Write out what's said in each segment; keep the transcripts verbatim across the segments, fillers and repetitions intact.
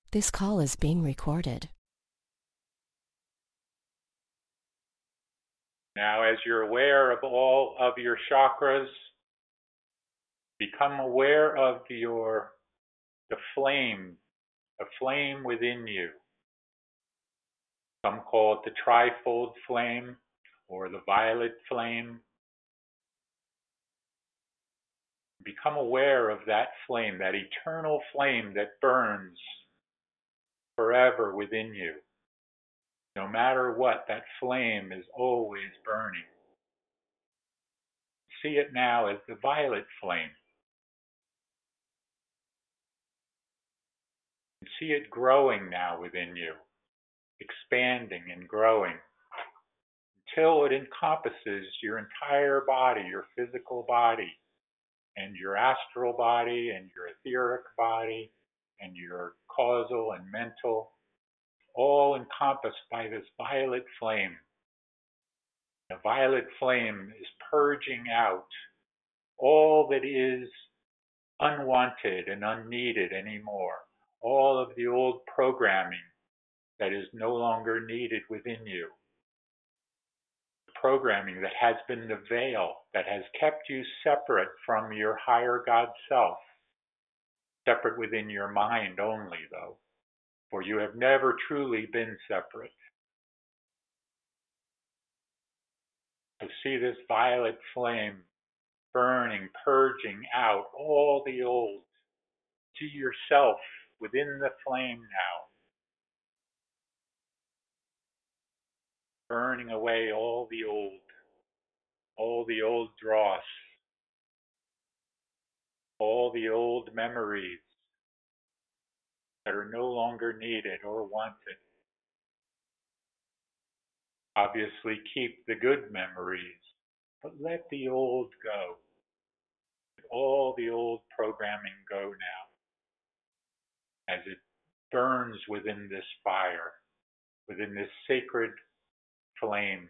This call is being recorded. Now, as you're aware of all of your chakras, become aware of your the flame, the flame within you. Some call it the trifold flame or the violet flame. Become aware of that flame, that eternal flame that burns forever within you. No matter what, that flame is always burning. See it now as the violet flame. See it growing now within you, expanding and growing until it encompasses your entire body, your physical body, and your astral body, and your etheric body, and your causal and mental, all encompassed by this violet flame. The violet flame is purging out all that is unwanted and unneeded anymore, all of the old programming that is no longer needed within you. Programming that has been the veil that has kept you separate from your higher God self, separate within your mind only though, for you have never truly been separate. To see this violet flame burning, purging out all the old, to yourself within the flame now, burning away all the old, all the old dross, all the old memories that are no longer needed or wanted. Obviously, keep the good memories, but let the old go. Let all the old programming go now as it burns within this fire, within this sacred flame.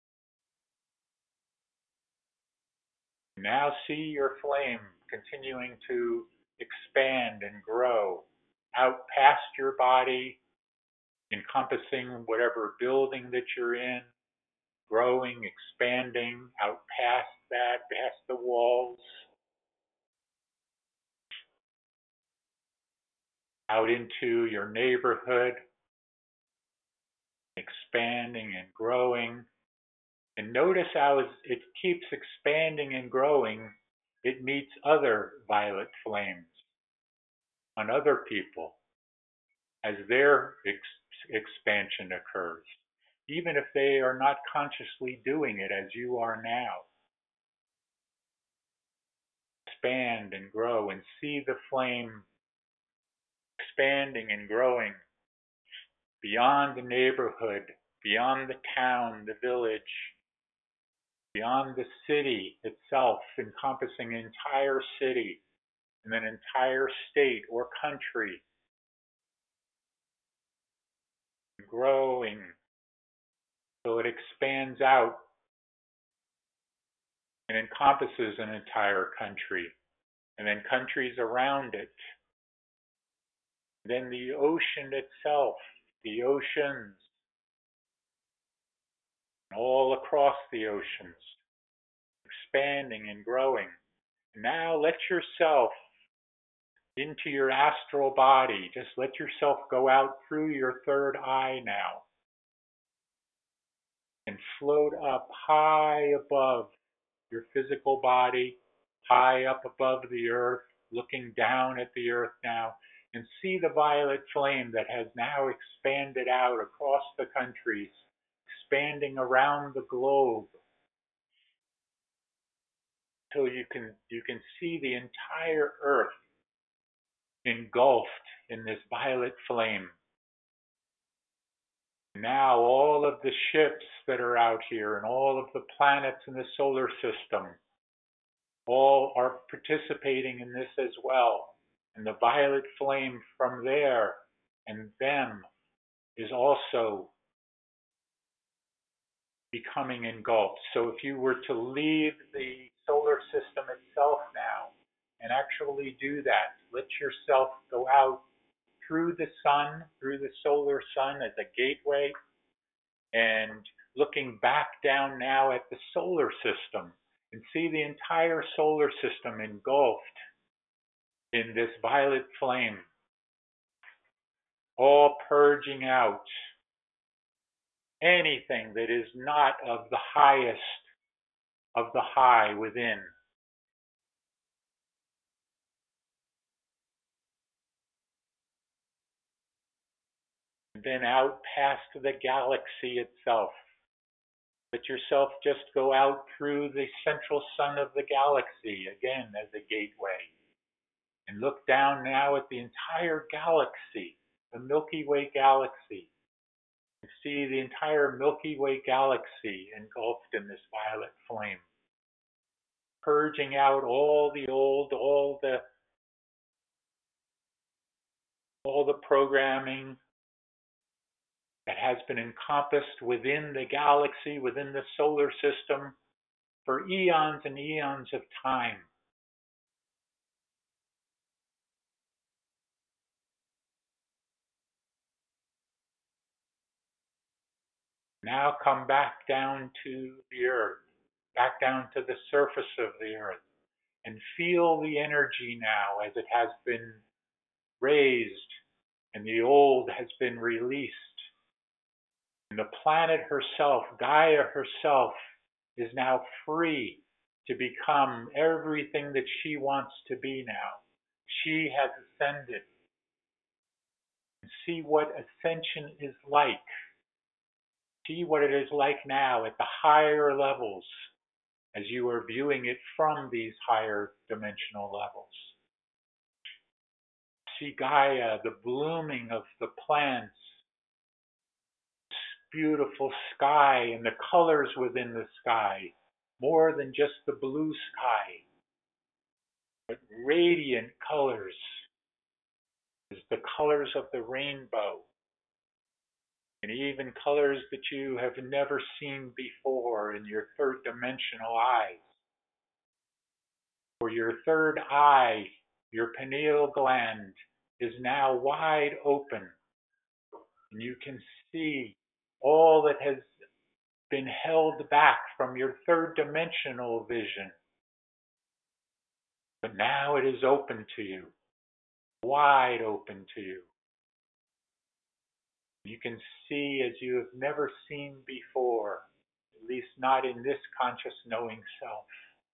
Now see your flame continuing to expand and grow out past your body, encompassing whatever building that you're in, growing, expanding out past that, past the walls, out into your neighborhood, expanding and growing. And notice how it keeps expanding and growing, it meets other violet flames on other people as their ex- expansion occurs, even if they are not consciously doing it as you are now. Expand and grow and see the flame expanding and growing beyond the neighborhood, beyond the town, the village, beyond the city itself, encompassing an entire city and an entire state or country, growing so it expands out and encompasses an entire country, and then countries around it. Then the ocean itself, the oceans, all across the oceans, expanding and growing. Now let yourself into your astral body. Just let yourself go out through your third eye now and float up high above your physical body, high up above the earth, looking down at the earth now, and see the violet flame that has now expanded out across the countries, expanding around the globe, till you can you can see the entire earth engulfed in this violet flame. Now all of the ships that are out here and all of the planets in the solar system all are participating in this as well. And the violet flame from there and them is also becoming engulfed. So if you were to leave the solar system itself now and actually do that, let yourself go out through the sun, through the solar sun as a gateway, and looking back down now at the solar system and see the entire solar system engulfed in this violet flame, all purging out anything that is not of the highest of the high within. And then out past the galaxy itself. Let yourself just go out through the central sun of the galaxy, again as a gateway. And look down now at the entire galaxy, the Milky Way galaxy. And see the entire Milky Way galaxy engulfed in this violet flame. Purging out all the old, all the, all the programming that has been encompassed within the galaxy, within the solar system, for eons and eons of time. Now come back down to the earth, back down to the surface of the earth, and feel the energy now as it has been raised and the old has been released. And the planet herself, Gaia herself, is now free to become everything that she wants to be now. She has ascended. See what ascension is like. See what it is like now at the higher levels as you are viewing it from these higher dimensional levels. See Gaia, the blooming of the plants, beautiful sky and the colors within the sky, more than just the blue sky, but radiant colors, as the colors of the rainbow, and even colors that you have never seen before in your third dimensional eyes. For your third eye, your pineal gland, is now wide open, and you can see all that has been held back from your third dimensional vision. But now it is open to you, wide open to you. You can see as you have never seen before, at least not in this conscious knowing self.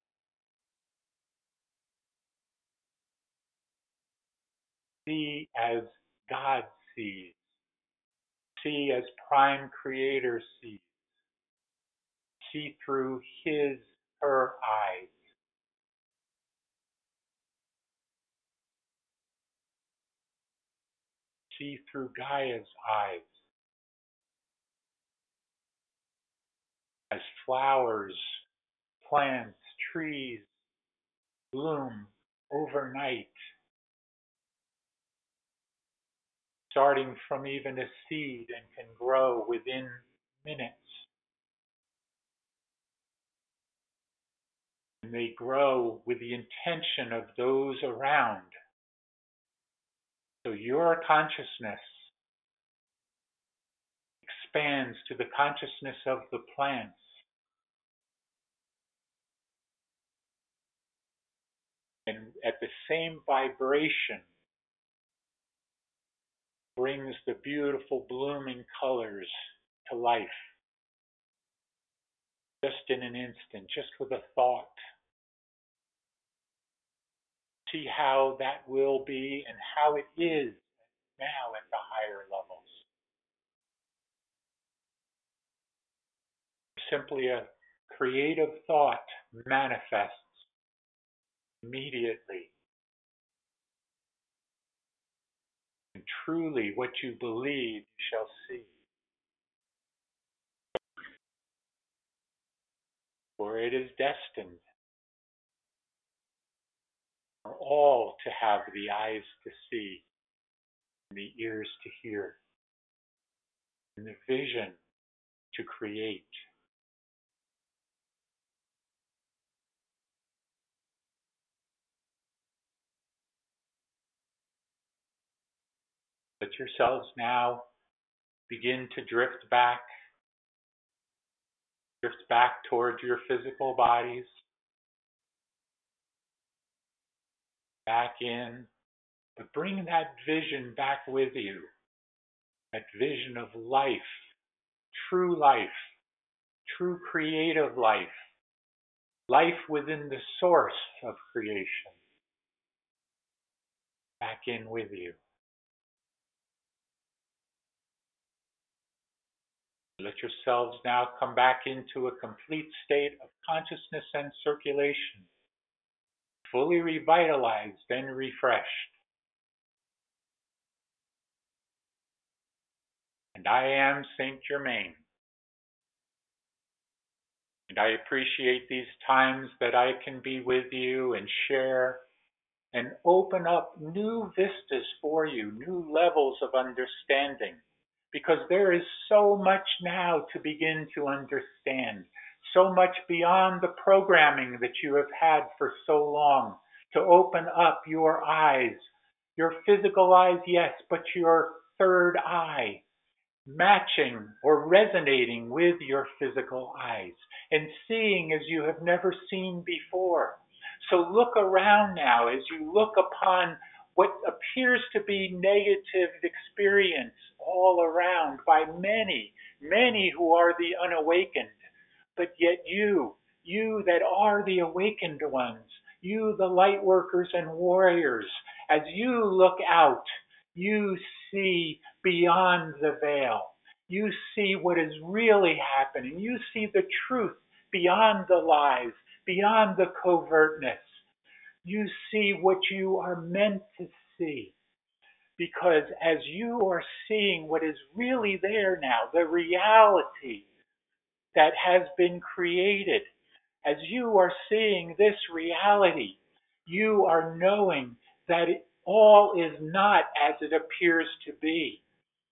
See as God sees. See as Prime Creator sees. See through his, her eyes. See through Gaia's eyes. As flowers, plants, trees bloom overnight, starting from even a seed and can grow within minutes. And they grow with the intention of those around. So your consciousness expands to the consciousness of the plants. And at the same vibration brings the beautiful blooming colors to life. Just in an instant, just with a thought. See how that will be and how it is now at the higher levels. Simply a creative thought manifests immediately. And truly what you believe you shall see. For it is destined for all to have the eyes to see and the ears to hear and the vision to create. Let yourselves now begin to drift back, drift back towards your physical bodies, back in, but bring that vision back with you, that vision of life, true life, true creative life, life within the source of creation, back in with you. Let yourselves now come back into a complete state of consciousness and circulation, fully revitalized and refreshed. And I am Saint Germain. And I appreciate these times that I can be with you and share and open up new vistas for you, new levels of understanding. Because there is so much now to begin to understand, so much beyond the programming that you have had for so long, to open up your eyes, your physical eyes, yes, but your third eye, matching or resonating with your physical eyes and seeing as you have never seen before. So look around now as you look upon what appears to be negative experience all around by many, many who are the unawakened. But yet you, you that are the awakened ones, you the light workers and warriors, as you look out, you see beyond the veil. You see what is really happening. You see the truth beyond the lies, beyond the covertness. You see what you are meant to see. Because as you are seeing what is really there now, the reality that has been created, as you are seeing this reality, you are knowing that it all is not as it appears to be.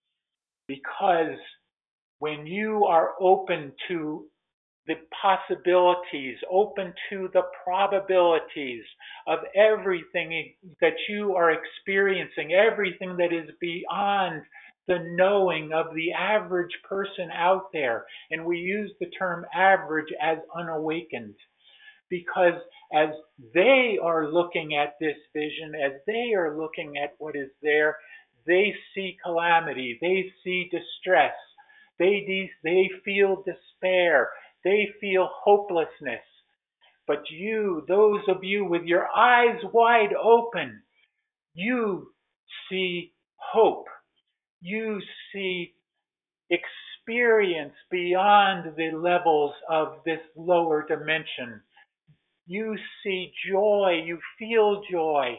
Because when you are open to the possibilities, open to the probabilities of everything that you are experiencing, everything that is beyond the knowing of the average person out there. And we use the term average as unawakened, because as they are looking at this vision, as they are looking at what is there, they see calamity, they see distress, they, de- they feel despair, they feel hopelessness. But you, those of you with your eyes wide open, you see hope. You see experience beyond the levels of this lower dimension. You see joy, you feel joy.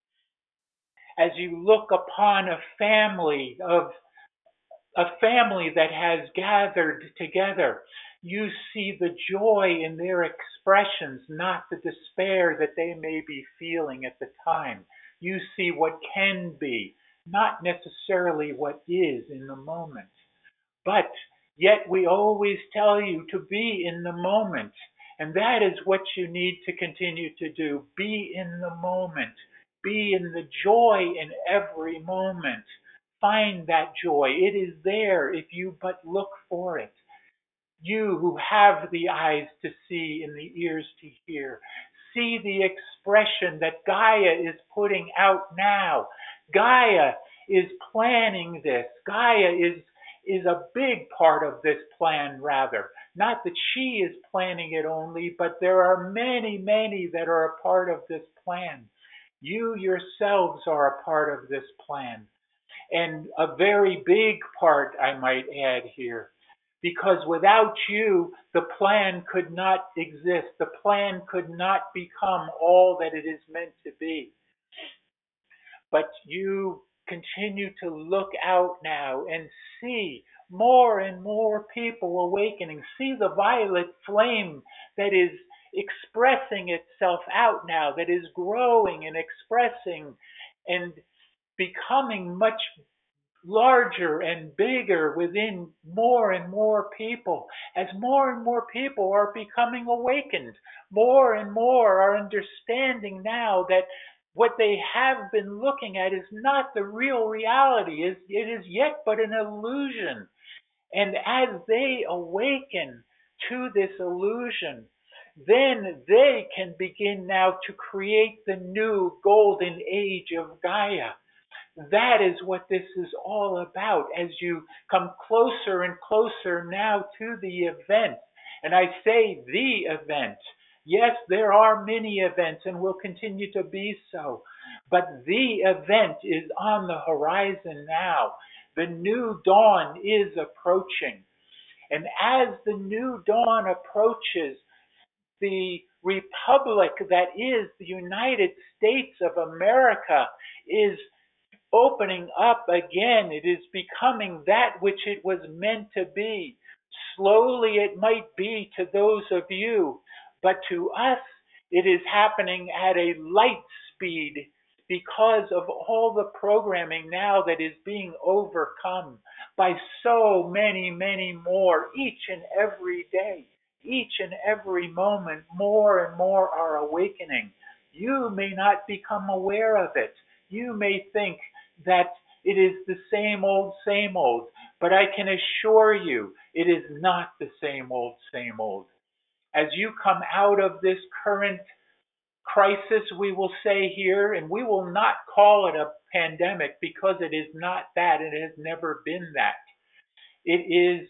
As you look upon a family of a family that has gathered together, you see the joy in their expressions, not the despair that they may be feeling at the time. You see what can be, not necessarily what is in the moment. But yet we always tell you to be in the moment. And that is what you need to continue to do. Be in the moment. Be in the joy in every moment. Find that joy. It is there if you but look for it. You who have the eyes to see and the ears to hear, see the expression that Gaia is putting out now. Gaia is planning this. Gaia is is a big part of this plan, rather. Not that she is planning it only, but there are many, many that are a part of this plan. You yourselves are a part of this plan. And a very big part, I might add here. Because without you, the plan could not exist. The plan could not become all that it is meant to be. But you continue to look out now and see more and more people awakening. See the violet flame that is expressing itself out now, that is growing and expressing and becoming much larger and bigger within more and more people. As more and more people are becoming awakened, more and more are understanding now that what they have been looking at is not the real reality. It is yet but an illusion. And as they awaken to this illusion, then they can begin now to create the new golden age of Gaia. That is what this is all about as you come closer and closer now to the event. And I say the event. Yes, there are many events and will continue to be so, but the event is on the horizon now. The new dawn is approaching. And as the new dawn approaches, the republic that is the United States of America is opening up again. It is becoming that which it was meant to be. Slowly it might be to those of you, but to us it is happening at a light speed because of all the programming now that is being overcome by so many, many more each and every day. Each and every moment, more and more are awakening. You may not become aware of it. You may think that it is the same old, same old, but I can assure you it is not the same old, same old. As you come out of this current crisis, we will say here, and we will not call it a pandemic because it is not that. It has never been that. It is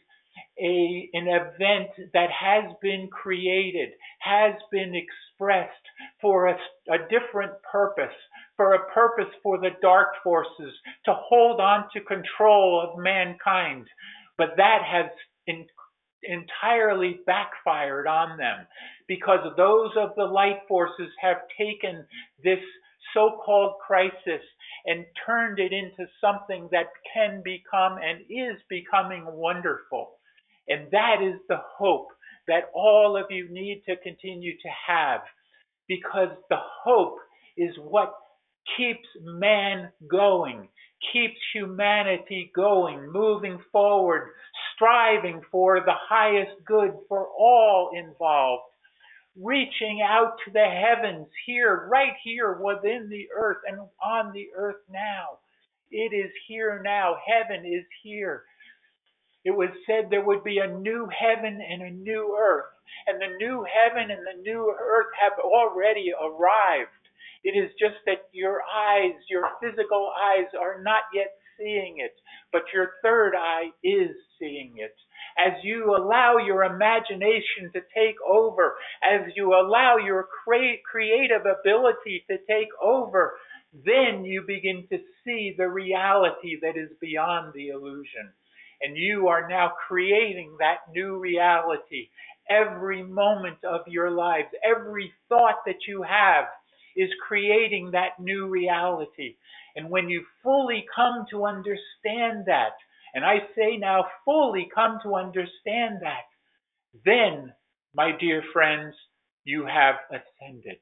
a, an event that has been created, has been expressed for a, a different purpose, for a purpose for the dark forces to hold on to control of mankind. But that has in, entirely backfired on them because those of the light forces have taken this so-called crisis and turned it into something that can become and is becoming wonderful. And that is the hope that all of you need to continue to have, because the hope is what keeps man going, keeps humanity going, moving forward, striving for the highest good for all involved, reaching out to the heavens here, right here within the earth and on the earth now. It is here now. Heaven is here. It was said there would be a new heaven and a new earth, and the new heaven and the new earth have already arrived. It is just that your eyes, your physical eyes, are not yet seeing it, but your third eye is seeing it. As you allow your imagination to take over, as you allow your cre- creative ability to take over, then you begin to see the reality that is beyond the illusion. And you are now creating that new reality. Every moment of your lives, every thought that you have is creating that new reality. And when you fully come to understand that, and I say now fully come to understand that, then, my dear friends, you have ascended.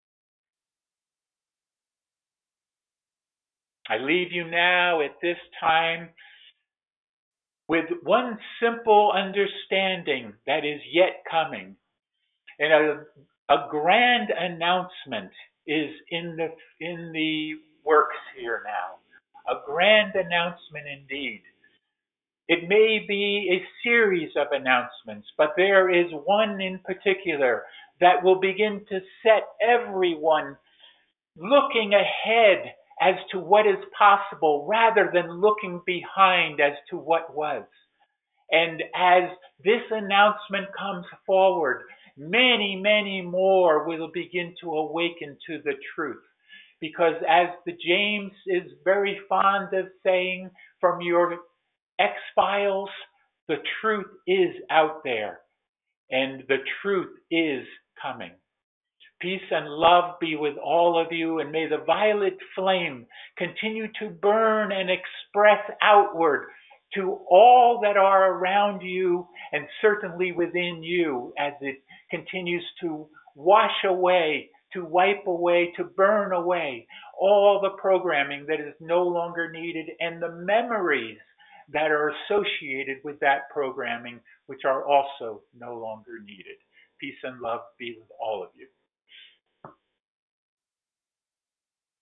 I leave you now at this time with one simple understanding that is yet coming. And a, a grand announcement is in the, in the works here now. A grand announcement indeed. It may be a series of announcements, but there is one in particular that will begin to set everyone looking ahead as to what is possible rather than looking behind as to what was. And as this announcement comes forward, many, many more will begin to awaken to the truth. Because as the James is very fond of saying, from your X-Files, the truth is out there, and the truth is coming. Peace and love be with all of you, and may the violet flame continue to burn and express outward to all that are around you and certainly within you as it continues to wash away, to wipe away, to burn away all the programming that is no longer needed and the memories that are associated with that programming, which are also no longer needed. Peace and love be with all of you.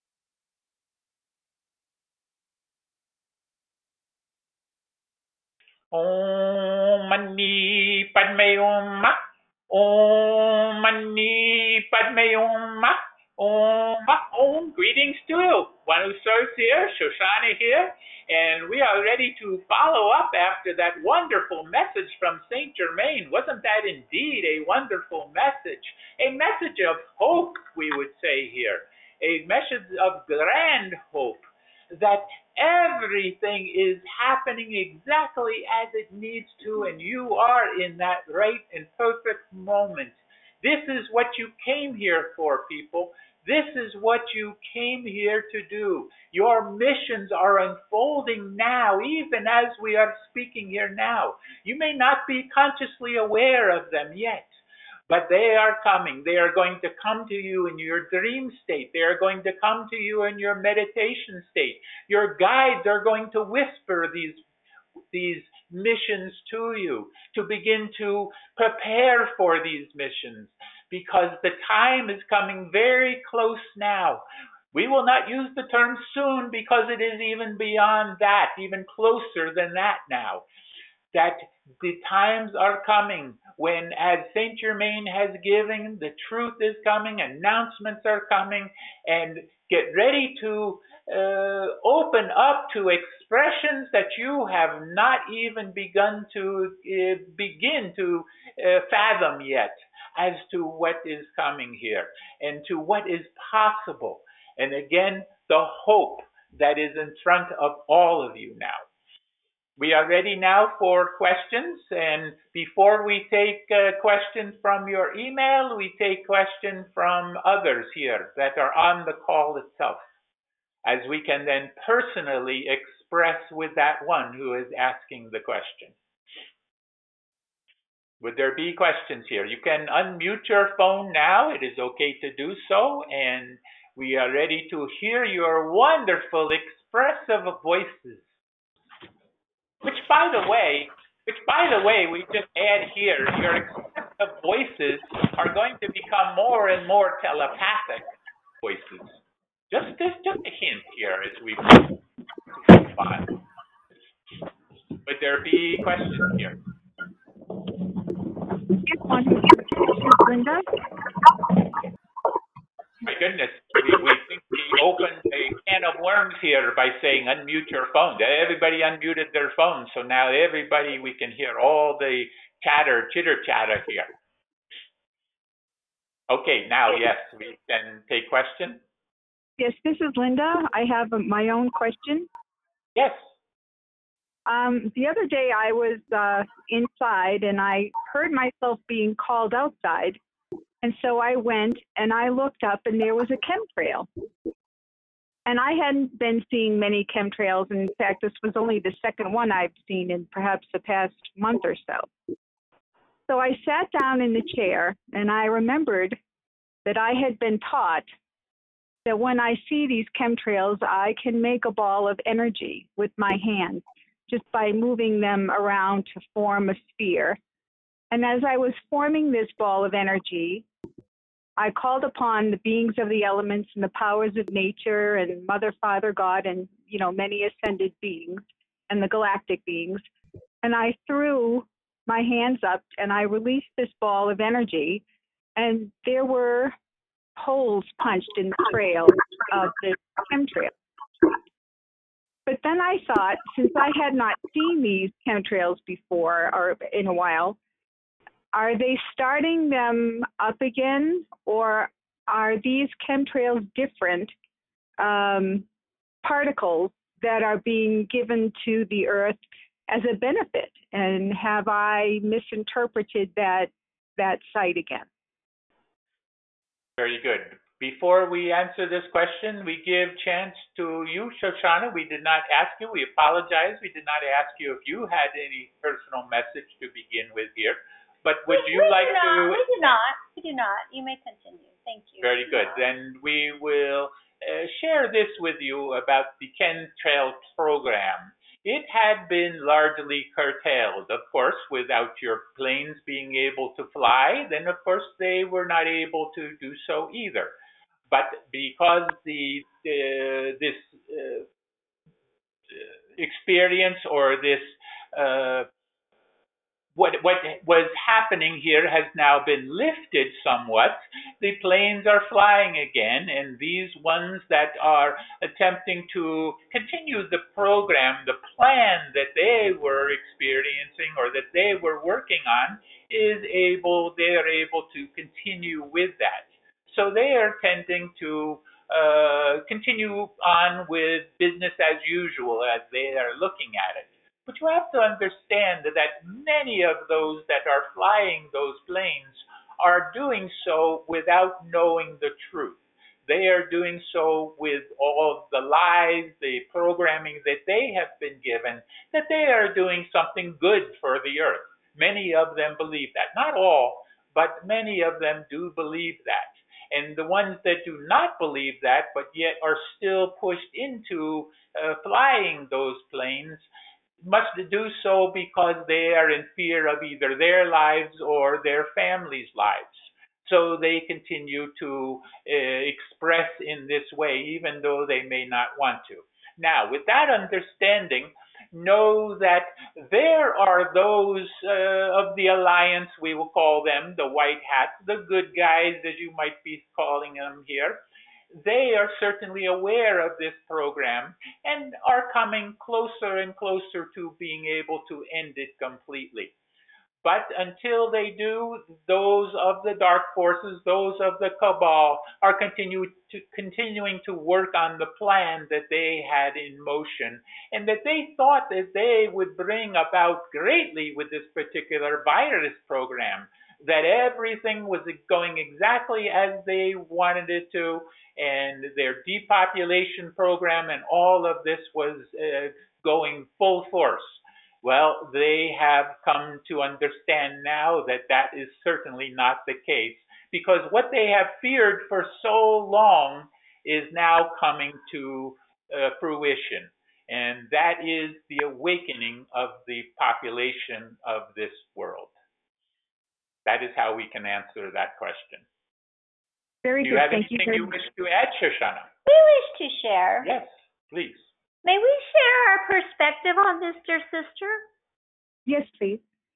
Om Mani Padme Hum. Om Mani Padme Hum. Om. Om. Greetings to you. One who serves here, Shoshana here, and we are ready to follow up after that wonderful message from Saint Germain. Wasn't that indeed a wonderful message? A message of hope, we would say here. A message of grand hope that everything is happening exactly as it needs to, and you are in that right and perfect moment. This is what you came here for, people. This is what you came here to do. Your missions are unfolding now, even as we are speaking here now. You may not be consciously aware of them yet, but they are coming. They are going to come to you in your dream state. They are going to come to you in your meditation state. Your guides are going to whisper these, these missions to you to begin to prepare for these missions, because the time is coming very close now. We will not use the term soon because it is even beyond that, even closer than that now. That the times are coming when, as Saint Germain has given, the truth is coming, announcements are coming, and get ready to uh, open up to expressions that you have not even begun to uh, begin to uh, fathom yet, as to what is coming here and to what is possible. And again, the hope that is in front of all of you now. We are ready now for questions, and before we take uh, questions from your email, we take questions from others here that are on the call itself, as we can then personally express with that one who is asking the question. Would there be questions here? You can unmute your phone now. It is okay to do so, and we are ready to hear your wonderful expressive voices. Which, by the way, which, by the way, we just add here, your expressive voices are going to become more and more telepathic voices. Just, just, just a hint here as we move on. Would there be questions here? Linda? My goodness, we, we think we opened a can of worms here by saying unmute your phone. Everybody unmuted their phones, so now everybody, we can hear all the chatter, chitter chatter here. Okay, now yes, we can take questions. Yes, this is Linda. I have my own question. Yes. Um, the other day I was uh, inside and I heard myself being called outside. And so I went and I looked up and there was a chemtrail. And I hadn't been seeing many chemtrails. In fact, this was only the second one I've seen in perhaps the past month or so. So I sat down in the chair and I remembered that I had been taught that when I see these chemtrails, I can make a ball of energy with my hands just by moving them around to form a sphere. And as I was forming this ball of energy, I called upon the beings of the elements and the powers of nature and Mother, Father, God, and, you know, many ascended beings and the galactic beings. And I threw my hands up and I released this ball of energy, and there were holes punched in the trail of the chemtrail. But then I thought, since I had not seen these chemtrails before or in a while, are they starting them up again, or are these chemtrails different um, particles that are being given to the Earth as a benefit? And have I misinterpreted that that site again? Very good. Before we answer this question, we give chance to you, Shoshana. We did not ask you. We apologize. We did not ask you if you had any personal message to begin with here. But would we, you we like do not, to? We do not. We do not. You may continue. Thank you. Very good. Then we will uh, share this with you about the chemtrail program. It had been largely curtailed, of course, without your planes being able to fly. Then, of course, they were not able to do so either. But because the uh, this uh, experience or this uh, what what was happening here has now been lifted somewhat. The planes are flying again, and these ones that are attempting to continue the program, the plan that they were experiencing or that they were working on, is able, they are able to continue with that. So they are tending to uh, continue on with business as usual as they are looking at it. But you have to understand that many of those that are flying those planes are doing so without knowing the truth. They are doing so with all the lies, the programming that they have been given, that they are doing something good for the earth. Many of them believe that. Not all, but many of them do believe that. And the ones that do not believe that, but yet are still pushed into uh, flying those planes, must do so because they are in fear of either their lives or their families' lives. So they continue to uh, express in this way, even though they may not want to. Now, with that understanding, know that there are those uh, of the alliance, we will call them the white hats, the good guys, as you might be calling them here. They are certainly aware of this program and are coming closer and closer to being able to end it completely. But until they do, those of the dark forces, those of the cabal, are continue to, continuing to work on the plan that they had in motion and that they thought that they would bring about greatly with this particular virus program, that everything was going exactly as they wanted it to, and their depopulation program and all of this was uh, going full force. Well, they have come to understand now that that is certainly not the case, because what they have feared for so long is now coming to uh, fruition. And that is the awakening of the population of this world. That is how we can answer that question. Very Do you good. have Thank you anything very you much. wish to add, Shoshana? We wish to share. Yes, please. May we share our perspective on this, dear sister? Yes, please.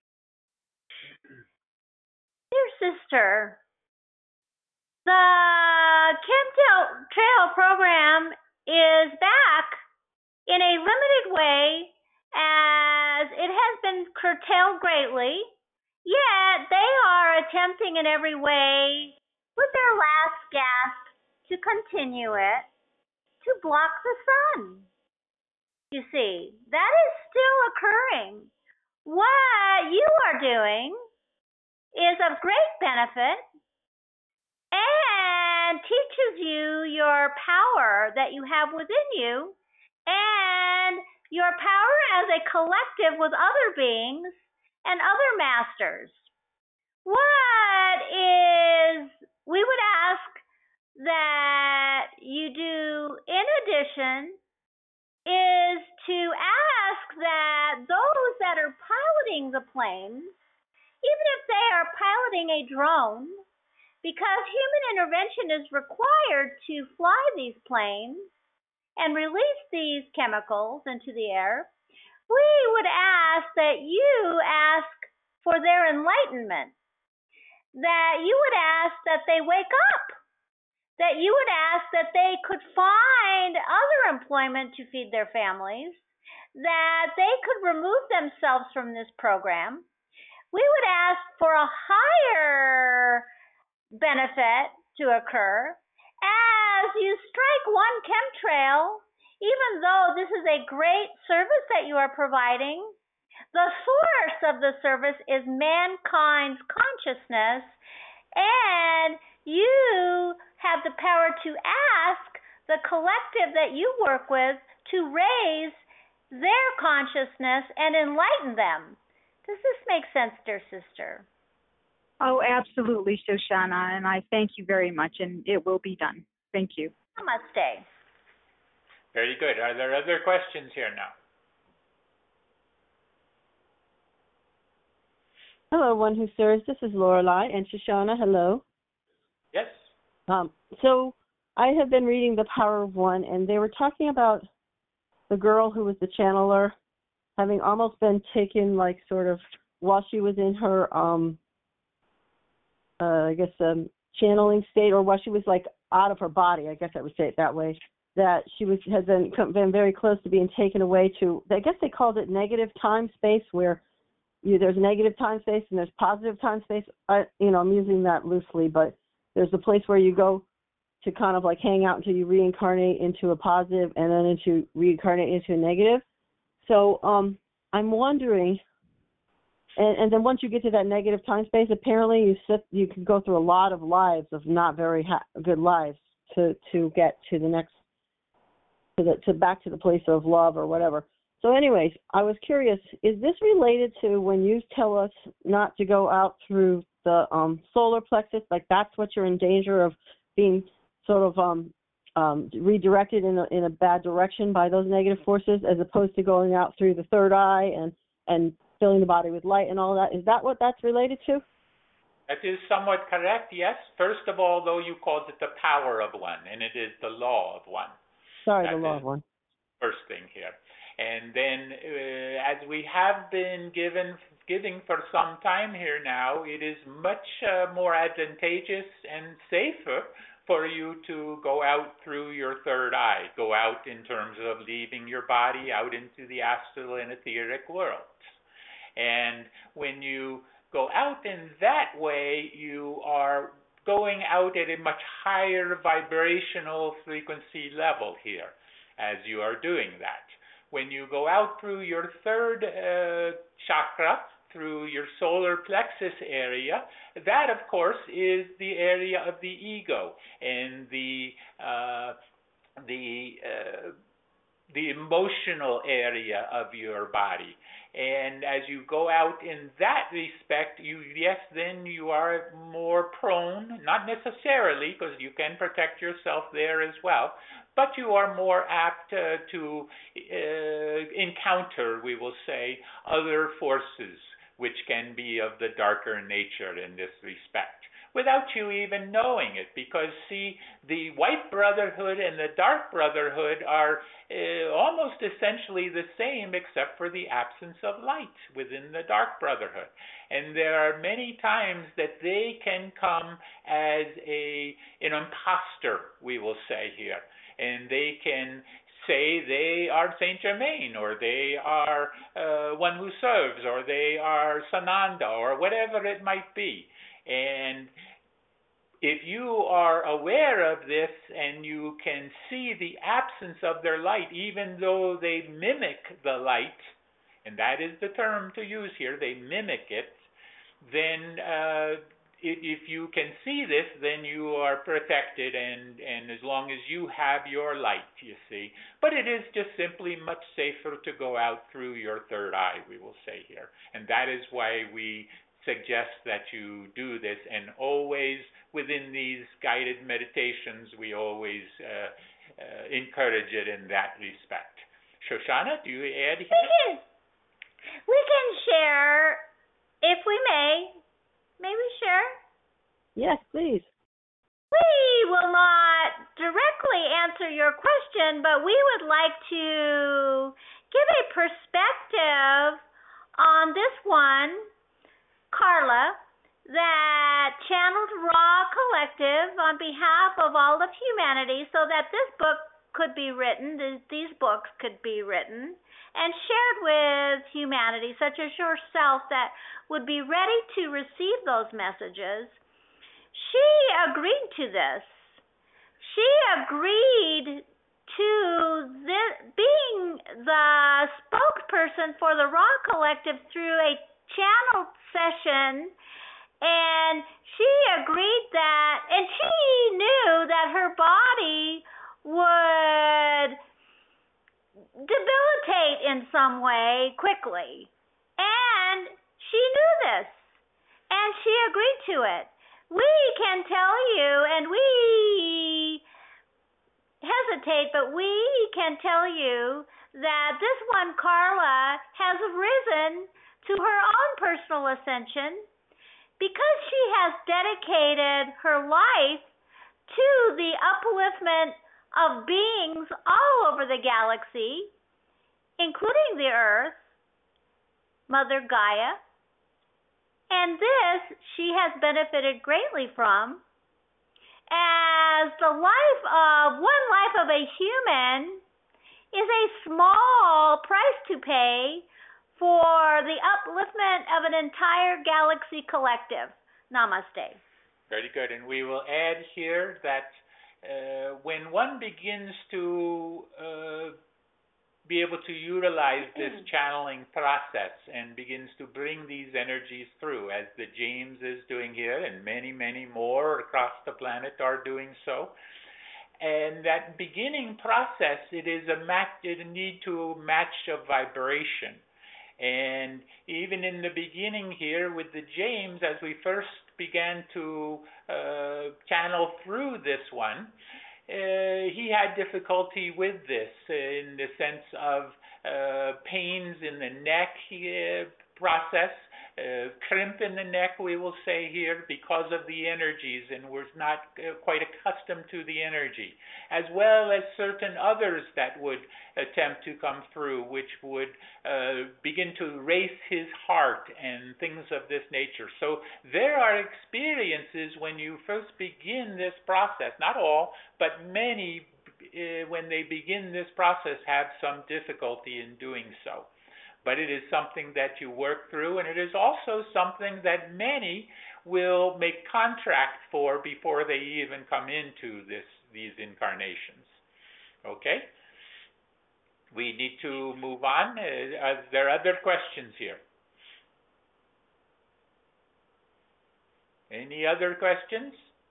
Dear sister, the chemtrail program is back in a limited way, as it has been curtailed greatly, yet they are attempting in every way with their last gasp to continue it, to block the sun. You see, that is still occurring. What you are doing is of great benefit and teaches you your power that you have within you and your power as a collective with other beings and other masters. What is, we would ask that you do in addition is to ask that those that are piloting the planes, even if they are piloting a drone, because human intervention is required to fly these planes and release these chemicals into the air, we would ask that you ask for their enlightenment, that you would ask that they wake up, that you would ask that they could find other employment to feed their families, that they could remove themselves from this program. We would ask for a higher benefit to occur as you strike one chemtrail, even though this is a great service that you are providing. The source of the service is mankind's consciousness, and you have the power to ask the collective that you work with to raise their consciousness and enlighten them. Does this make sense, dear sister? Oh, absolutely, Shoshana, and I thank you very much, and it will be done. Thank you. Namaste. Very good. Are there other questions here now? Hello, One Who Serves. This is Lorelei and Shoshana. Hello. Yes. Um, so I have been reading The Power of One, and they were talking about the girl who was the channeler having almost been taken, like, sort of while she was in her, um, uh, I guess, um, channeling state, or while she was like out of her body, I guess I would say it that way, that she was has been been very close to being taken away to, I guess they called it negative time space, where you, there's negative time space and there's positive time space. I, you know, I'm using that loosely, but there's a place where you go to kind of like hang out until you reincarnate into a positive and then into reincarnate into a negative. So um, I'm wondering, and, and then once you get to that negative time space, apparently you sit, you can go through a lot of lives of not very ha- good lives to, to get to the next, to the to back to the place of love or whatever. So anyways, I was curious, is this related to when you tell us not to go out through the um, solar plexus, like that's what you're in danger of being sort of um, um, redirected in a, in a bad direction by those negative forces, as opposed to going out through the third eye and, and filling the body with light and all that? Is that what that's related to? That is somewhat correct, yes. First of all, though, you called it the power of one, and it is the law of one. Sorry, That the law is of one. First thing here. And then, uh, as we have been given giving for some time here now, it is much uh, more advantageous and safer for you to go out through your third eye, go out in terms of leaving your body out into the astral and etheric worlds. And when you go out in that way, you are going out at a much higher vibrational frequency level here as you are doing that. When you go out through your third uh, chakra, through your solar plexus area, that of course is the area of the ego and the uh, the uh, the emotional area of your body. And as you go out in that respect, you yes, then you are more prone, not necessarily, because you can protect yourself there as well, but you are more apt uh, to uh, encounter, we will say, other forces which can be of the darker nature in this respect, without you even knowing it. Because, see, the White Brotherhood and the Dark Brotherhood are uh, almost essentially the same, except for the absence of light within the Dark Brotherhood. And there are many times that they can come as a an imposter, we will say here, and they can say they are Saint Germain, or they are uh, one who serves, or they are Sananda, or whatever it might be. And if you are aware of this and you can see the absence of their light, even though they mimic the light, and that is the term to use here, they mimic it, then uh, if you can see this, then you are protected, and, and as long as you have your light, you see. But it is just simply much safer to go out through your third eye, we will say here. And that is why we suggest that you do this, and always within these guided meditations, we always uh, uh, encourage it in that respect. Shoshana, do you add here? We can, we can share, if we may. May we share? Yes, please. We will not directly answer your question, but we would like to give a perspective on this one, Carla, that channeled Ra Collective on behalf of all of humanity, so that this book could be written, these books could be written, and shared with humanity, such as yourself, that would be ready to receive those messages. She agreed to this. She agreed to this, being the spokesperson for the Ra Collective through a channeled session, and she agreed that, and she knew that her body would debilitate in some way quickly, and she knew this, and she agreed to it. We can tell you, and we hesitate, but we can tell you that this one, Carla, has risen to her own personal ascension because she has dedicated her life to the upliftment of beings all over the galaxy, including the Earth, Mother Gaia, And this she has benefited greatly from, as the life of one life of a human is a small price to pay for the upliftment of an entire galaxy collective. Namaste. Very good. And we will add here that uh, when one begins to uh, be able to utilize this channeling process and begins to bring these energies through, as the James is doing here, and many, many more across the planet are doing so. And that beginning process, it is a match, it need to match a vibration. And even in the beginning here with the James, as we first began to uh, channel through this one, Uh, he had difficulty with this in the sense of uh, pains in the neck uh, process, uh, crimp in the neck, we will say here, because of the energies, and was not uh, quite accustomed to the energy, as well as certain others that would attempt to come through, which would uh, begin to race his heart and things of this nature. So there are experiences when you first begin this process, not all, but many, uh, when they begin this process, have some difficulty in doing so. But it is something that you work through, and it is also something that many will make contract for before they even come into this these incarnations. Okay? We need to move on. Uh, are there other questions here? Any other questions?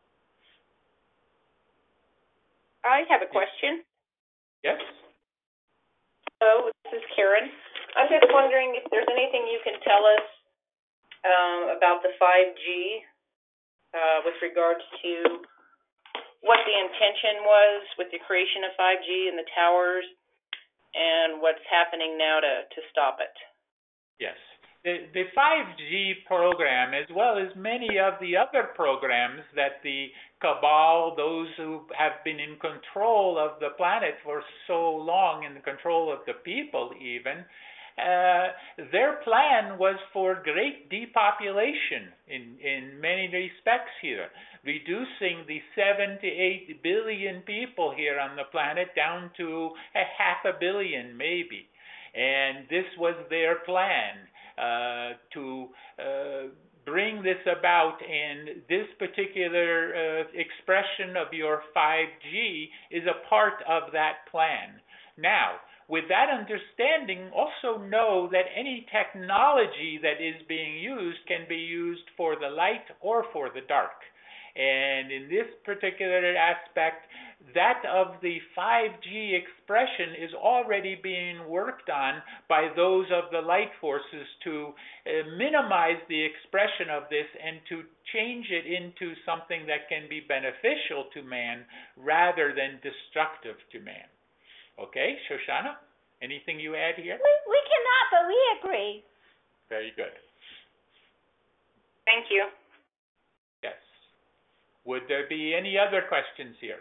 I have a question. Yes? Hello, this is Karen. I'm just wondering if there's anything you can tell us um, about the five G uh, with regards to what the intention was with the creation of five G and the towers and what's happening now to, to stop it. Yes. The, the five G program, as well as many of the other programs that the cabal, those who have been in control of the planet for so long, in control of the people even, uh, their plan was for great depopulation in, in many respects here, reducing the seven to eight billion people here on the planet down to a half a billion maybe. And this was their plan. Uh, to uh, bring this about, and this particular uh, expression of your five G is a part of that plan. Now, with that understanding, also know that any technology that is being used can be used for the light or for the dark. And in this particular aspect, that of the five G expression is already being worked on by those of the light forces to uh, minimize the expression of this and to change it into something that can be beneficial to man rather than destructive to man. Okay, Shoshana, anything you add here? We, we cannot, but we agree. Very good. Thank you. Yes. Would there be any other questions here?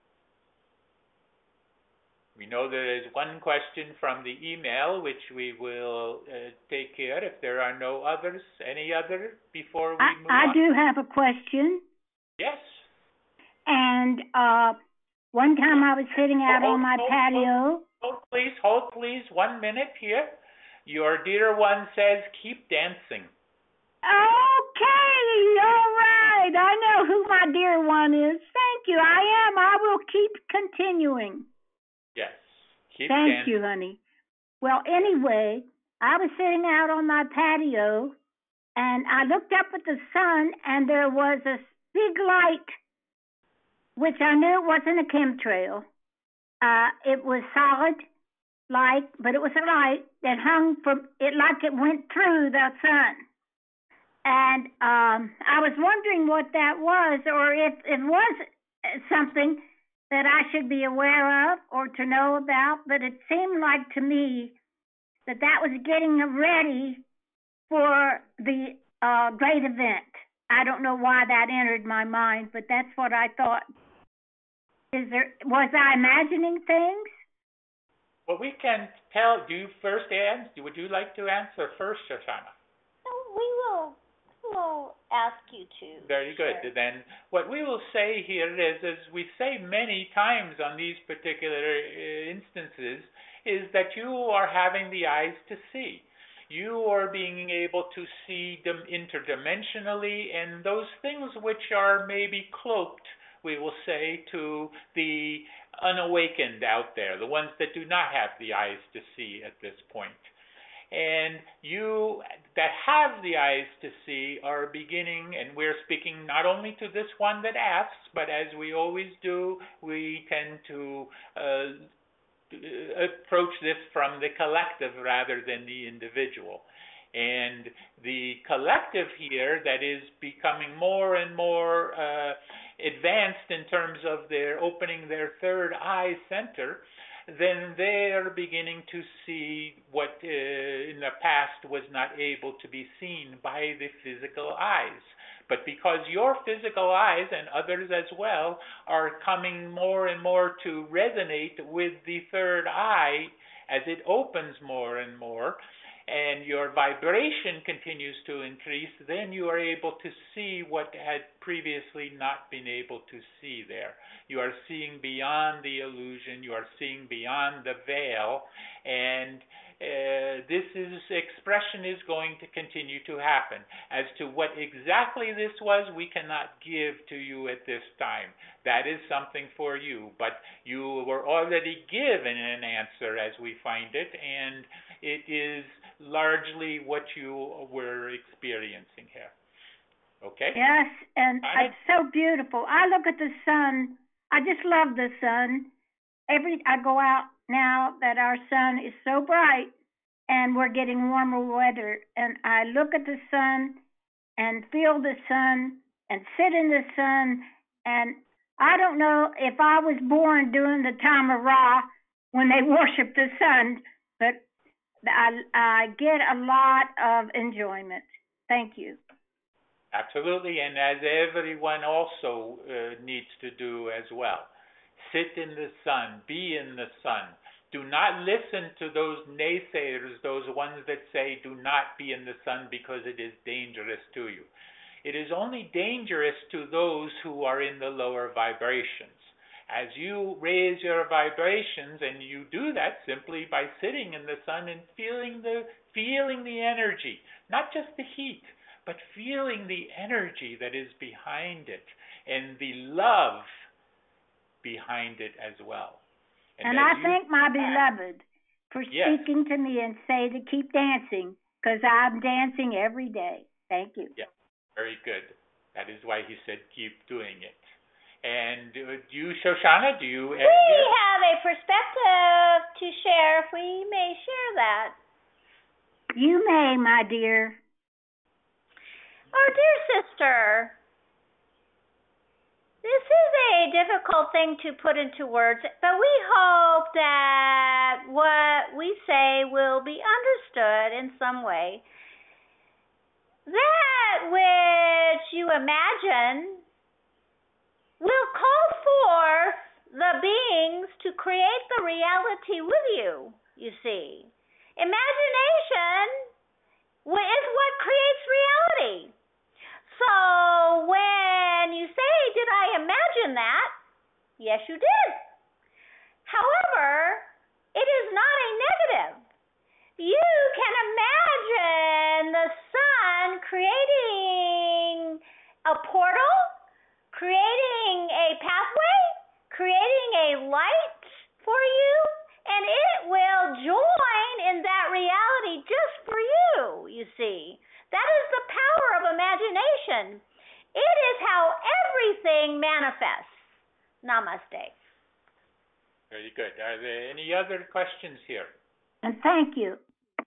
We know there is one question from the email, which we will uh, take care if there are no others. Any other before we I, move I on? do have a question. Yes. And uh, one time I was sitting out Hold, on my hold, patio. Hold, please, hold, please, one minute here. Your dear one says, keep dancing. Okay, all right. I know who my dear one is. Thank you. I am. I will keep continuing. Yes. Keep Thank dancing. you, honey. Well, anyway, I was sitting out on my patio, and I looked up at the sun, and there was a big light, which I knew it wasn't a chemtrail. Uh, it was solid light, but it was a light that hung from it like it went through the sun. And um, I was wondering what that was, or if it was something that I should be aware of or to know about, but it seemed like to me that that was getting ready for the uh, great event. I don't know why that entered my mind, but that's what I thought. Is there, was I imagining things? Well, we can tell. Do you first answer? Would you like to answer first, Shoshana? We will. will ask you to. Very good. share. Then what we will say here is, as we say many times on these particular uh, instances, is that you are having the eyes to see. You are being able to see them interdimensionally, and those things which are maybe cloaked, we will say, to the unawakened out there, the ones that do not have the eyes to see at this point. And you that have the eyes to see are beginning, and we're speaking not only to this one that asks, but as we always do, we tend to uh, approach this from the collective rather than the individual. And the collective here that is becoming more and more uh, advanced in terms of their opening their third eye center, then they are beginning to see what uh, in the past was not able to be seen by the physical eyes. But because your physical eyes and others as well are coming more and more to resonate with the third eye as it opens more and more, and your vibration continues to increase, then you are able to see what had previously not been able to see there. You are seeing beyond the illusion, you are seeing beyond the veil, and uh, this is expression is going to continue to happen. As to what exactly this was, we cannot give to you at this time. That is something for you, but you were already given an answer as we find it, and it is largely what you were experiencing here. Okay? Yes, and I- it's so beautiful. I look at the sun. I just love the sun. Every I go out now that our sun is so bright and we're getting warmer weather, and I look at the sun and feel the sun and sit in the sun, and I don't know if I was born during the time of Ra when they worship the sun, but I, I get a lot of enjoyment. Thank you. Absolutely, and as everyone also uh, needs to do as well. Sit in the sun, be in the sun. Do not listen to those naysayers, those ones that say do not be in the sun because it is dangerous to you. It is only dangerous to those who are in the lower vibrations. As you raise your vibrations, and you do that simply by sitting in the sun and feeling the feeling the energy, not just the heat, but feeling the energy that is behind it and the love behind it as well. And, and I you, thank my beloved for yes. speaking to me and say to keep dancing, because I'm dancing every day. Thank you. Yeah, very good. That is why he said keep doing it. And uh, you, Shoshana, do you? We have a perspective to share, if we may share that. You may, my dear. Our dear sister, this is a difficult thing to put into words, but we hope that what we say will be understood in some way. That which you imagine will call forth the beings to create the reality with you, you see. Imagination is what creates reality. So when you say, did I imagine that? Yes, you did. However, it is not a negative. You can imagine the sun creating a portal, creating a pathway, creating a light for you, and it will join in that reality just for you, you see. That is the power of imagination. It is how everything manifests. Namaste. Very good. Are there any other questions here? And thank you.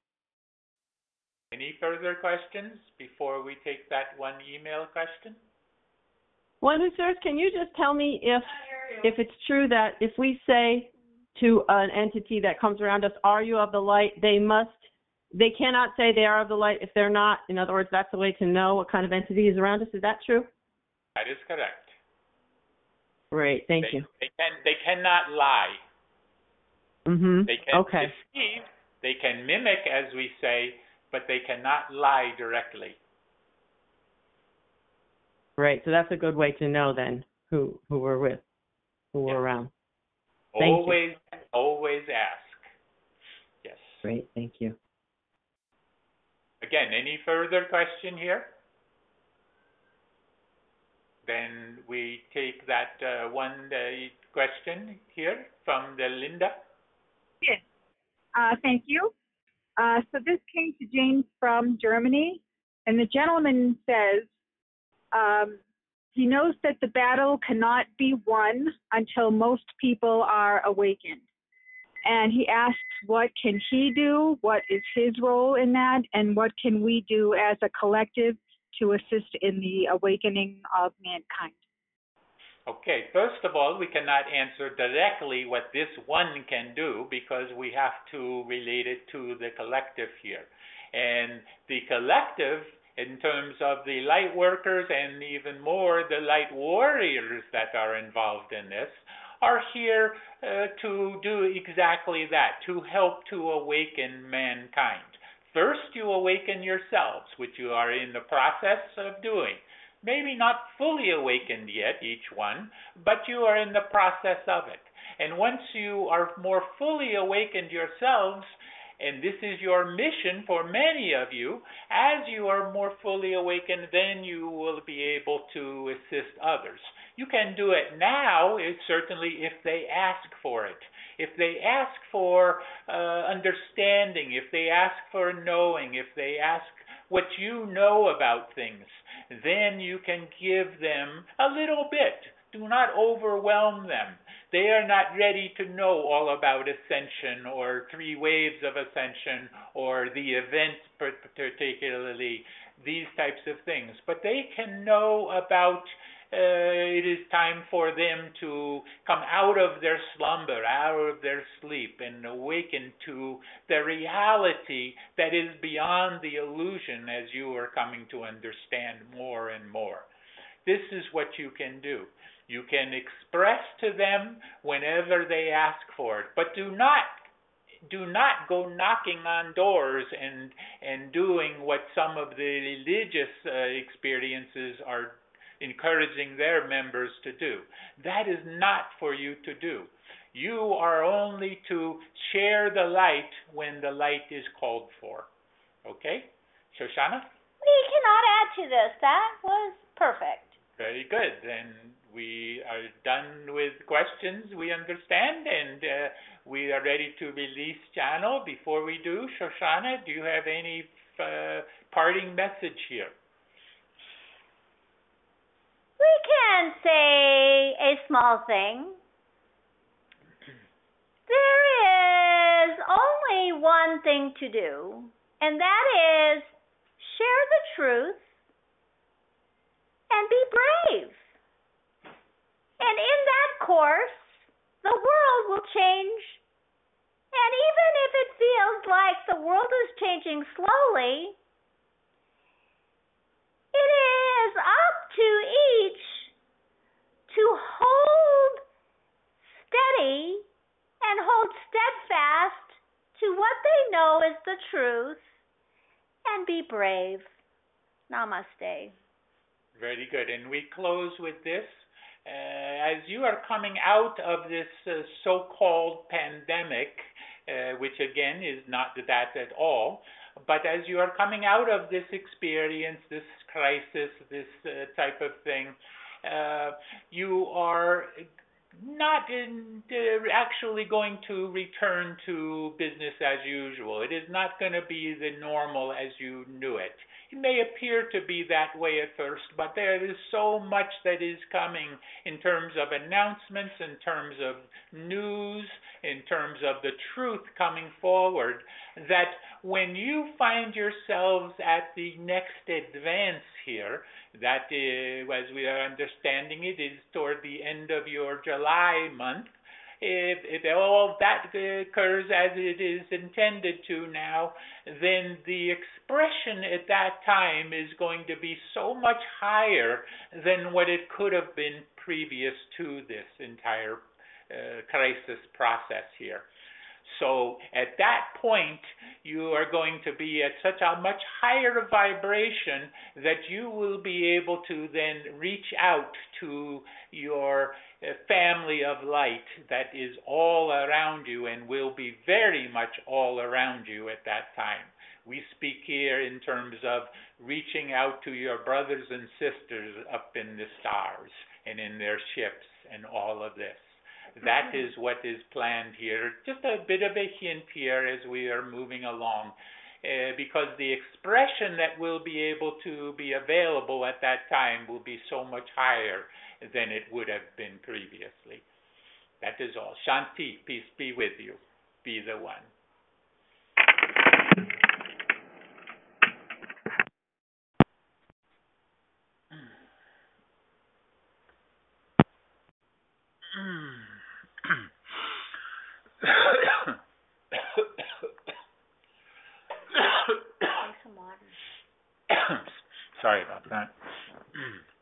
Any further questions before we take that one email question? Wonder, sirs, can you just tell me if if it's true that if we say to an entity that comes around us, "Are you of the light?" they must, they cannot say they are of the light if they're not. In other words, that's the way to know what kind of entity is around us. Is that true? That is correct. Great, thank they, you. They can. They cannot lie. Mhm. They can okay. deceive. They can mimic, as we say, but they cannot lie directly. Great. So that's a good way to know then who who we're with, who we're Yeah. around. Thank Always, always ask. Yes. Great. Thank you. Again, any further question here? Then we take that uh, one uh, question here from the Linda. Yes. Uh, thank you. Uh, so this came to James from Germany, and the gentleman says um, he knows that the battle cannot be won until most people are awakened. And he asks, what can he do? What is his role in that? And what can we do as a collective to assist in the awakening of mankind? Okay, first of all, we cannot answer directly what this one can do because we have to relate it to the collective here. And the collective, in terms of the light workers and even more the light warriors that are involved in this, are here uh, to do exactly that, to help to awaken mankind. First, you awaken yourselves, which you are in the process of doing. Maybe not fully awakened yet, each one, but you are in the process of it. And once you are more fully awakened yourselves, and this is your mission for many of you, as you are more fully awakened, then you will be able to assist others. You can do it now, certainly if they ask for it. If they ask for uh, understanding, if they ask for knowing, if they ask what you know about things, then you can give them a little bit. Do not overwhelm them. They are not ready to know all about ascension or three waves of ascension or the event particularly, these types of things. But they can know about uh, it is time for them to come out of their slumber, out of their sleep, and awaken to the reality that is beyond the illusion as you are coming to understand more and more. This is what you can do. You can express to them whenever they ask for it, but do not do not go knocking on doors and and doing what some of the religious uh, experiences are encouraging their members to do. That is not for you to do. You are only to share the light when the light is called for. Okay? Shoshana? We cannot add to this. That was perfect. Very good. Then we are done with questions, we understand, and uh, we are ready to release channel. Before we do, Shoshana, do you have any uh, parting message here? We can say a small thing. There is only one thing to do, and that is share the truth and be brave. And in that course, the world will change. And even if it feels like the world is changing slowly, it is up to each to hold steady and hold steadfast to what they know is the truth and be brave. Namaste. Very good. And we close with this. Uh, as you are coming out of this uh, so-called pandemic, uh, which again is not that at all, but as you are coming out of this experience, this crisis, this uh, type of thing, uh, you are not in, uh, actually going to return to business as usual. It is not going to be the normal as you knew it. It may appear to be that way at first, but there is so much that is coming in terms of announcements, in terms of news, in terms of the truth coming forward, that when you find yourselves at the next advance here, that is, as we are understanding it, is toward the end of your July month, If, if all that occurs as it is intended to now, then the expression at that time is going to be so much higher than what it could have been previous to this entire uh, crisis process here. So at that point, you are going to be at such a much higher vibration that you will be able to then reach out to your uh, family of light that is all around you and will be very much all around you at that time. We speak here in terms of reaching out to your brothers and sisters up in the stars and in their ships and all of this. That is what is planned here. Just a bit of a hint here as we are moving along, uh, because the expression that will be able to be available at that time will be so much higher than it would have been previously. That is all. Shanti, peace be with you. Be the one. Some water. Sorry about that.